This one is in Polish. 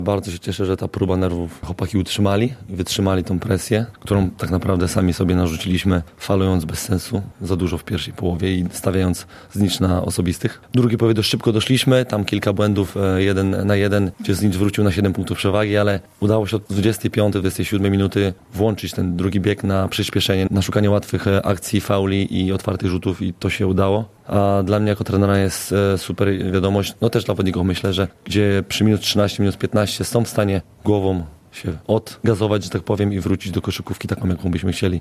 Bardzo się cieszę, że ta próba nerwów chłopaki utrzymali i wytrzymali tą presję, którą tak naprawdę sami sobie narzuciliśmy, falując bez sensu za dużo w pierwszej połowie i stawiając znicz na osobistych. W drugiej połowie dość szybko doszliśmy, tam kilka błędów 1-1, gdzie znicz wrócił na 7 punktów przewagi, ale udało się od 25-27 minuty włączyć ten drugi bieg na przyspieszenie, na szukanie łatwych akcji, fauli i otwartych rzutów i to się udało. A dla mnie jako trenera jest super wiadomość, no też dla zawodników myślę, że gdzie przy minus 13, minus 15 są w stanie głową się odgazować, że tak powiem, i wrócić do koszykówki taką, jaką byśmy chcieli.